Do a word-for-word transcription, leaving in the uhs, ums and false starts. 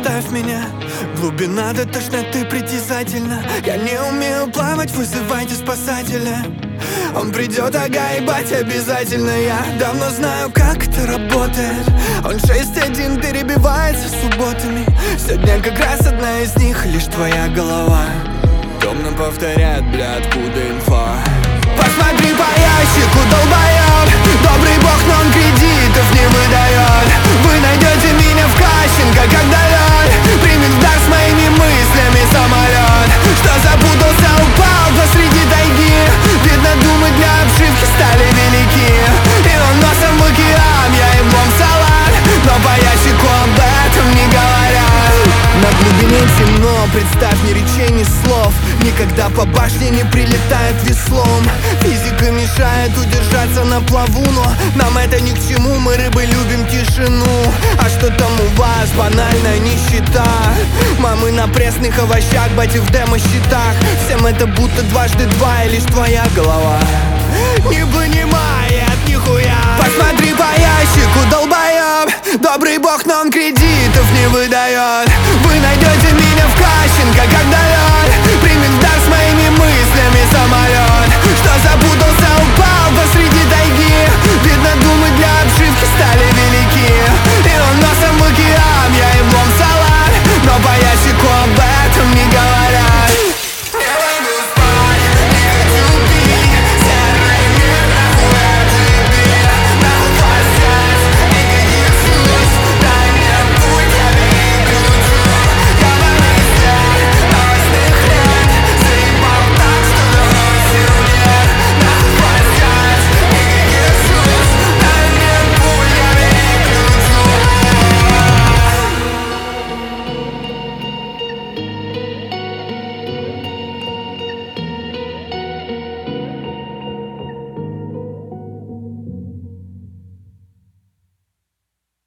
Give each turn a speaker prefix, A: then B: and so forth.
A: оставь меня. Глубина до тошноты притязательна. Я не умею плавать, вызывайте спасателя. Он придет, ага, ебать, обязательно. Я давно знаю, как это работает. Он шесть один перебивается субботами. Сегодня как раз одна из них, лишь твоя голова. Томно повторяет, бля, откуда инфа. Посмотри по ящику, долбоёб. Добрый бог, но он кредитов не выдает. Вы найдете меня в Кащенко, когда лед примет в дар с моими мыслями самолет. Что запутался, упал посреди тайги. Видно, думы для обшивки стали велики. И он носом в океан, я ему в салат. Но по ящику об этом не говорят. На глубине темно, представь, ни речей, ни слов. Никогда по башне не прилетает веслом. Физика мешает удержаться на плаву, но нам это ни к чему, мы рыбы любим тишину. А что там у вас? Банальная нищета. Мамы на пресных овощах, бати в демо-счетах. Всем это будто дважды два и лишь твоя голова не понимает нихуя. Посмотри по ящику, долбоёб. Добрый бог, но он кредитов не выдает. Вы найдете